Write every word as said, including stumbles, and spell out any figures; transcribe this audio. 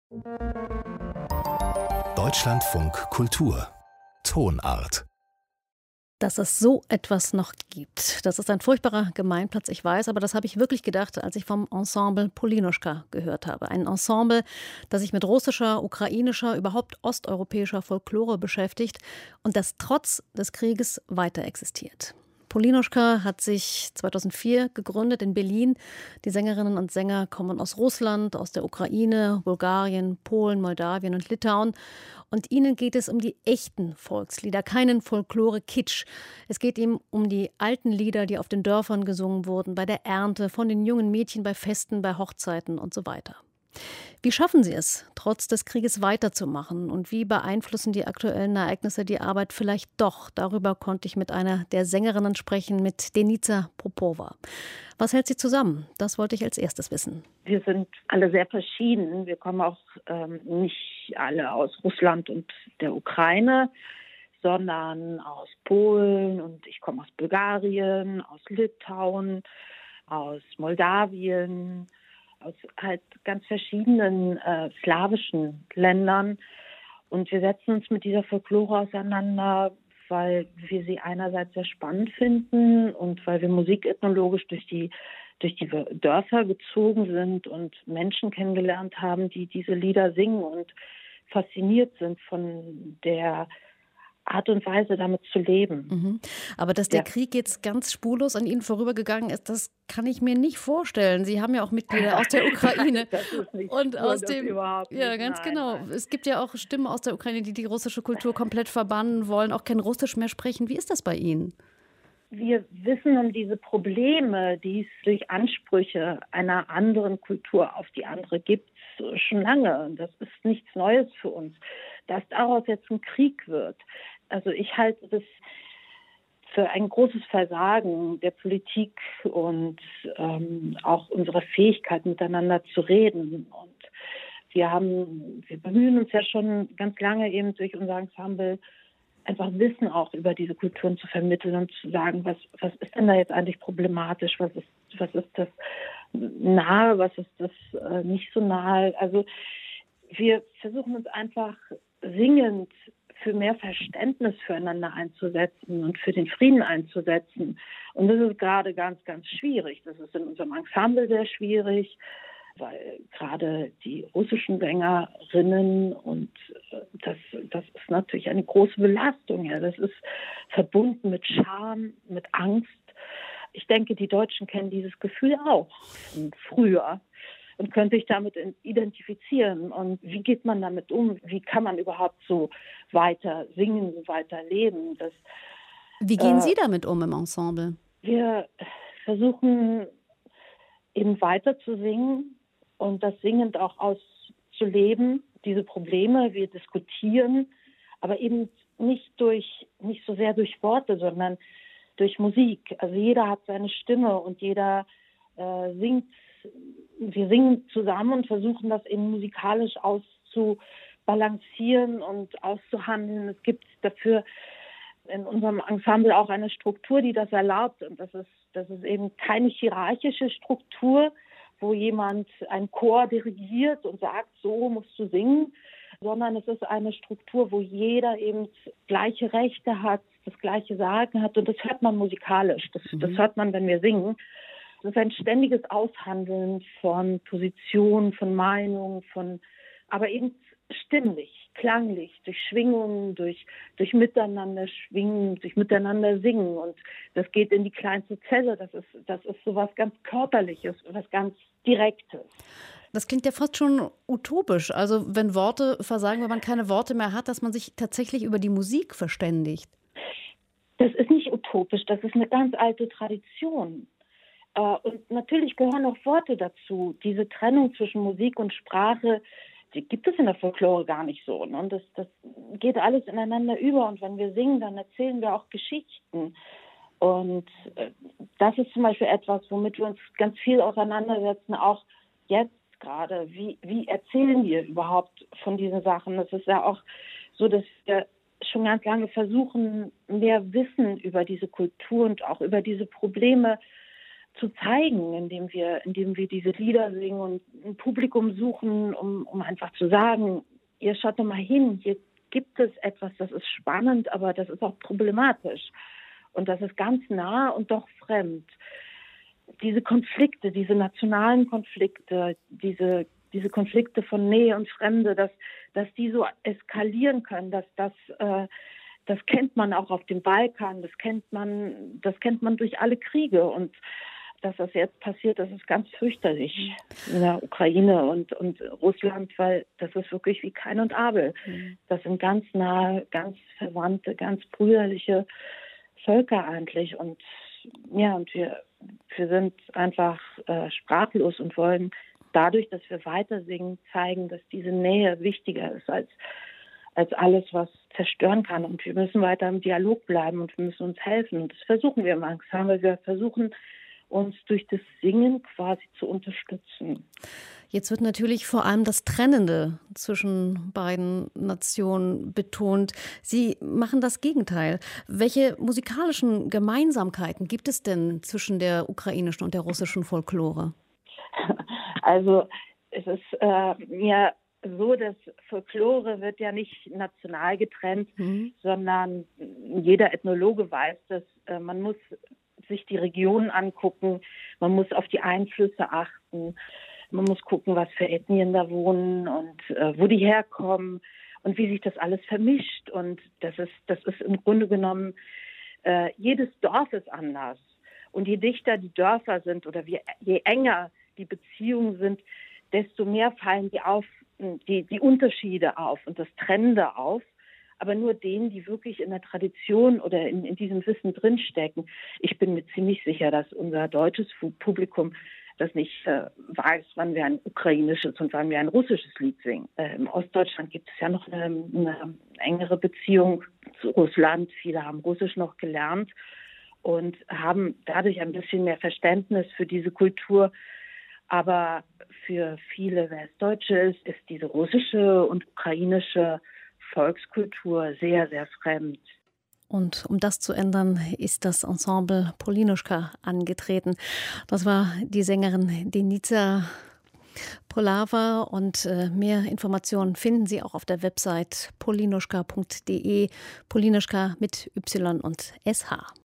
Deutschlandfunk Kultur Tonart. Dass es so etwas noch gibt, das ist ein furchtbarer Gemeinplatz, ich weiß, aber das habe ich wirklich gedacht, als ich vom Ensemble Polinoschka gehört habe. Ein Ensemble, das sich mit russischer, ukrainischer, überhaupt osteuropäischer Folklore beschäftigt und das trotz des Krieges weiter existiert. Polinoschka hat sich zweitausendvier gegründet in Berlin. Die Sängerinnen und Sänger kommen aus Russland, aus der Ukraine, Bulgarien, Polen, Moldawien und Litauen. Und ihnen geht es um die echten Volkslieder, keinen Folklore-Kitsch. Es geht ihm um die alten Lieder, die auf den Dörfern gesungen wurden, bei der Ernte, von den jungen Mädchen bei Festen, bei Hochzeiten und so weiter. Wie schaffen Sie es, trotz des Krieges weiterzumachen? Und wie beeinflussen die aktuellen Ereignisse die Arbeit vielleicht doch? Darüber konnte ich mit einer der Sängerinnen sprechen, mit Denica Popova. Was hält sie zusammen? Das wollte ich als erstes wissen. Wir sind alle sehr verschieden. Wir kommen auch ähm, nicht alle aus Russland und der Ukraine, sondern aus Polen und ich komme aus Bulgarien, aus Litauen, aus Moldawien, aus halt ganz verschiedenen äh, slawischen Ländern. Und wir setzen uns mit dieser Folklore auseinander, weil wir sie einerseits sehr spannend finden und weil wir musikethnologisch durch die, durch die Dörfer gezogen sind und Menschen kennengelernt haben, die diese Lieder singen und fasziniert sind von der Art und Weise, damit zu leben. Mhm. Aber dass der ja. Krieg jetzt ganz spurlos an Ihnen vorübergegangen ist, das kann ich mir nicht vorstellen. Sie haben ja auch Mitglieder aus der Ukraine. Das ist nicht und spur, aus dem überhaupt nicht. Ja, ganz nein, genau. Nein. Es gibt ja auch Stimmen aus der Ukraine, die die russische Kultur komplett verbannen wollen, auch kein Russisch mehr sprechen. Wie ist das bei Ihnen? Wir wissen um diese Probleme, die es durch Ansprüche einer anderen Kultur auf die andere gibt, schon lange. Das ist nichts Neues für uns. Dass daraus jetzt ein Krieg wird, also ich halte das für ein großes Versagen der Politik und ähm, auch unserer Fähigkeit, miteinander zu reden. Und wir haben, wir bemühen uns ja schon ganz lange eben durch unser Ensemble einfach Wissen auch über diese Kulturen zu vermitteln und zu sagen, was, was ist denn da jetzt eigentlich problematisch, was ist, was ist das nahe, was ist das äh, nicht so nahe. Also wir versuchen uns einfach singend für mehr Verständnis füreinander einzusetzen und für den Frieden einzusetzen. Und das ist gerade ganz, ganz schwierig. Das ist in unserem Ensemble sehr schwierig, weil gerade die russischen Sängerinnen und das, das ist natürlich eine große Belastung. Ja. Das ist verbunden mit Scham, mit Angst. Ich denke, die Deutschen kennen dieses Gefühl auch von früher und können sich damit identifizieren. Und wie geht man damit um? Wie kann man überhaupt so weiter singen, so weiter leben? Das, wie gehen äh, Sie damit um im Ensemble? Wir versuchen eben weiter zu singen und das singend auch auszuleben, diese Probleme. Wir diskutieren, aber eben nicht durch, nicht so sehr durch Worte, sondern durch Musik. Also jeder hat seine Stimme und jeder äh, singt. Wir singen zusammen und versuchen das eben musikalisch auszubalancieren und auszuhandeln. Es gibt dafür in unserem Ensemble auch eine Struktur, die das erlaubt. Und das ist, das ist eben keine hierarchische Struktur, wo jemand einen Chor dirigiert und sagt, so musst du singen, sondern es ist eine Struktur, wo jeder eben gleiche Rechte hat, das gleiche Sagen hat. Und das hört man musikalisch. Das, Mhm. das hört man, wenn wir singen. Es ist ein ständiges Aushandeln von Positionen, von Meinungen, von, aber eben stimmlich, klanglich, durch Schwingungen, durch, durch Miteinander schwingen, durch Miteinander singen. Und das geht in die kleinste Zelle. Das ist, das ist so was ganz Körperliches, was ganz Direktes. Das klingt ja fast schon utopisch. Also wenn Worte versagen, wenn man keine Worte mehr hat, dass man sich tatsächlich über die Musik verständigt. Das ist nicht utopisch, das ist eine ganz alte Tradition. Und natürlich gehören auch Worte dazu. Diese Trennung zwischen Musik und Sprache, die gibt es in der Folklore gar nicht so. Ne? Das, das geht alles ineinander über. Und wenn wir singen, dann erzählen wir auch Geschichten. Und das ist zum Beispiel etwas, womit wir uns ganz viel auseinandersetzen, auch jetzt gerade. Wie, wie erzählen wir überhaupt von diesen Sachen? Es ist ja auch so, dass wir schon ganz lange versuchen, mehr Wissen über diese Kultur und auch über diese Probleme zu zeigen, indem wir, indem wir diese Lieder singen und ein Publikum suchen, um, um einfach zu sagen, ihr schaut doch mal hin, hier gibt es etwas, das ist spannend, aber das ist auch problematisch. Und das ist ganz nah und doch fremd. Diese Konflikte, diese nationalen Konflikte, diese, diese Konflikte von Nähe und Fremde, dass, dass die so eskalieren können, dass das, äh, das kennt man auch auf dem Balkan, das kennt man, das kennt man durch alle Kriege. Und dass das jetzt passiert, das ist ganz fürchterlich in der Ukraine und, und Russland, weil das ist wirklich wie Kain und Abel. Das sind ganz nahe, ganz verwandte, ganz brüderliche Völker eigentlich. Und ja, und wir, wir sind einfach äh, sprachlos und wollen dadurch, dass wir weiter singen, zeigen, dass diese Nähe wichtiger ist als, als alles, was zerstören kann. Und wir müssen weiter im Dialog bleiben und wir müssen uns helfen. Und das versuchen wir langsam, weil wir versuchen, uns durch das Singen quasi zu unterstützen. Jetzt wird natürlich vor allem das Trennende zwischen beiden Nationen betont. Sie machen das Gegenteil. Welche musikalischen Gemeinsamkeiten gibt es denn zwischen der ukrainischen und der russischen Folklore? Also es ist äh, ja so, dass Folklore wird ja nicht national getrennt, mhm. sondern jeder Ethnologe weiß, dass äh, man muss sich die Regionen angucken, man muss auf die Einflüsse achten, man muss gucken, was für Ethnien da wohnen und äh, wo die herkommen und wie sich das alles vermischt. Und das ist, das ist im Grunde genommen, äh, jedes Dorf ist anders. Und je dichter die Dörfer sind oder wie, je enger die Beziehungen sind, desto mehr fallen die, auf, die, die Unterschiede auf und das Trennende auf. Aber nur denen, die wirklich in der Tradition oder in, in diesem Wissen drinstecken. Ich bin mir ziemlich sicher, dass unser deutsches Publikum das nicht äh, weiß, wann wir ein ukrainisches und wann wir ein russisches Lied singen. Äh, Im Ostdeutschland gibt es ja noch eine, eine engere Beziehung zu Russland. Viele haben Russisch noch gelernt und haben dadurch ein bisschen mehr Verständnis für diese Kultur. Aber für viele Westdeutsche ist, ist diese russische und ukrainische Volkskultur sehr, sehr fremd. Und um das zu ändern, ist das Ensemble Polinuschka angetreten. Das war die Sängerin Denica Polava und äh, mehr Informationen finden Sie auch auf der Website polinuschka punkt de. Polinuschka mit Y und S H.